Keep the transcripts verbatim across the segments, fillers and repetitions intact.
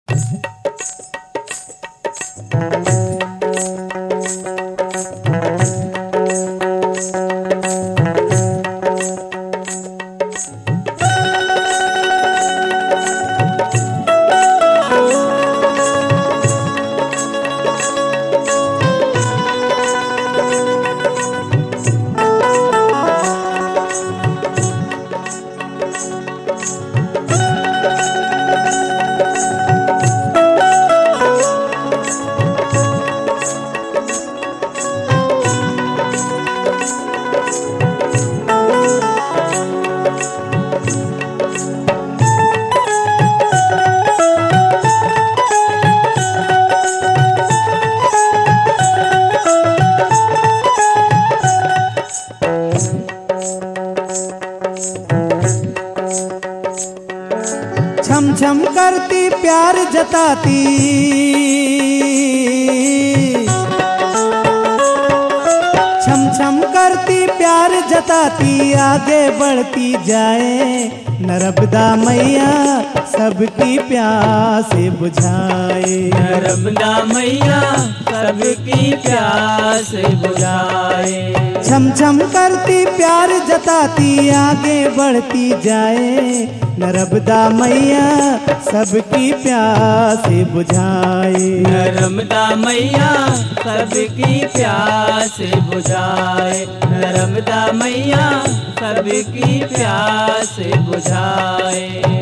छम छम करती प्यार जताती, छम छम करती प्यार जताती, आगे बढ़ती जाए नर्मदा मैया सबकी प्यास बुझाए। नर्मदा मैया सबकी प्यास बुझाए। छम छम करती प्यार जताती, आगे बढ़ती जाए नर्मदा मैया सबकी प्यास बुझाए। नर्मदा मैया सबकी प्यास बुझाए। नर्मदा मैया सबकी प्यास बुझाए।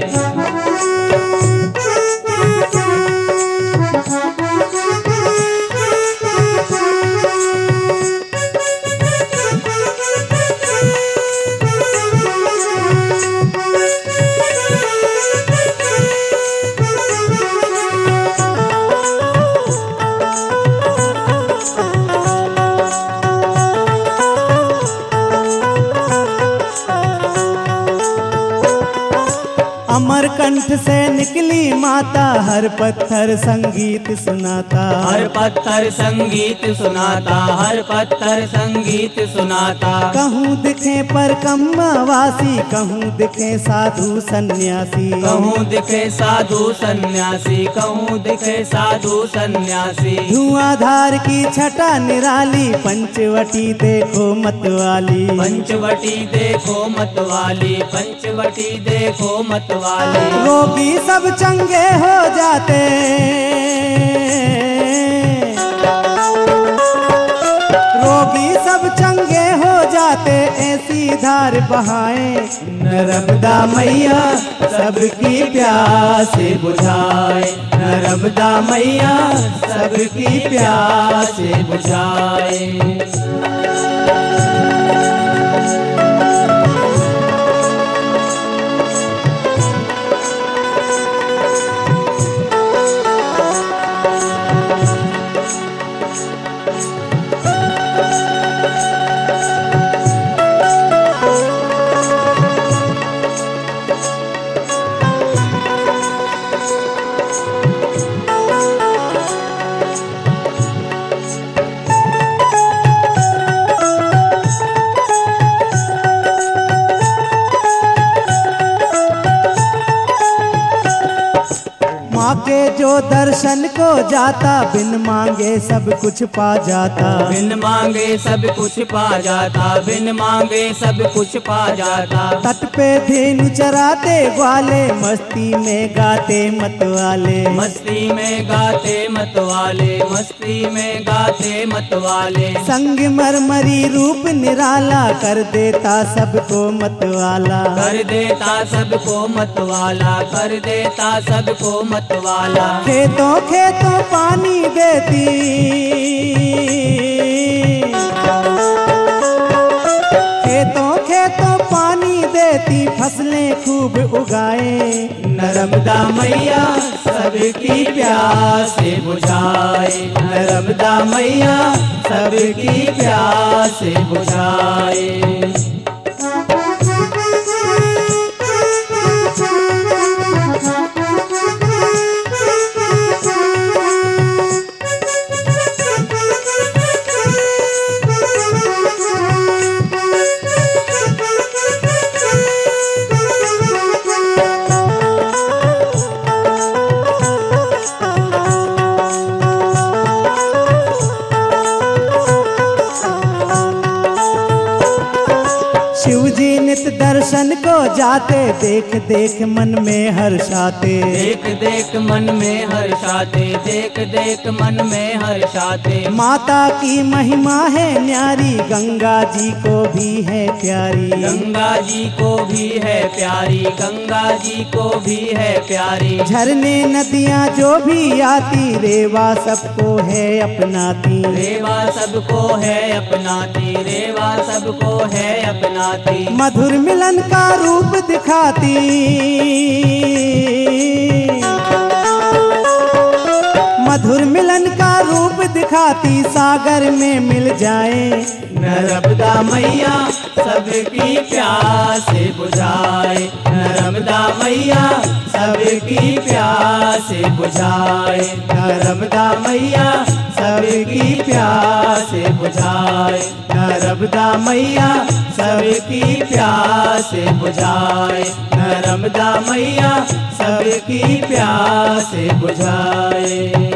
अमरकंठ से निकली माता, हर पत्थर संगीत सुनाता। हर पत्थर संगीत सुनाता। हर पत्थर संगीत सुनाता। कहूँ दिखे पर कम्मावासी, कहूँ दिखे साधु सन्यासी। कहूँ दिखे साधु सन्यासी। कहूँ दिखे साधु सन्यासी। धुआंधार की छटा निराली, पंचवटी देखो मतवाली। पंचवटी देखो मतवाली। पंचवटी देखो मतवाली। रोगी सब चंगे हो जाते, रोगी सब चंगे हो जाते, ऐसी धार बहाए नर्मदा मैया सबकी प्यास बुझाए। नर्मदा मैया सबकी प्यास बुझाए। माँ के जो दर्शन को जाता, बिन मांगे सब कुछ पा जाता। बिन मांगे सब कुछ पा जाता। बिन मांगे सब कुछ पा जाता। तट पे धेनु चराते ग्वाले, मस्ती में गाते मतवाले। मस्ती में गाते मतवाले। मस्ती में गाते मतवाले। संग मरमरी रूप निराला, कर देता सबको मतवाला। कर देता सबको मतवाला। कर देता सबको मतवाला। खेतों खेतों पानी देती, खेतों खेतों पानी देती, फसलें खूब उगाए नर्मदा मैया सबकी प्यास बुझाए। नर्मदा मैया सबकी प्यास बुझाए। आते, देख देख मन में हर्षाते। देख देख मन में हर्षाते, देख देख मन में हर्षाते। माता की महिमा है न्यारी, गंगा जी को भी है प्यारी। गंगा जी को भी है प्यारी, गंगा जी को भी है प्यारी। झरने नदियाँ जो भी आती, रेवा सबको है अपनाती। रेवा सबको है अपनाती, रेवा सबको है अपनाती। मधुर मिलन का रूप दिखाती, मधुर मिलन का रूप दिखाती। सागर में मिल जाए नर्मदा मैया सबकी प्यास बुझाए, नर्मदा मैया सबकी प्यास बुझाए, नर्मदा मैया सबकी प्यास बुझाए, नर्मदा मैया सबकी प्यास बुझाए, नर्मदा मैया सबकी प्यास बुझाए।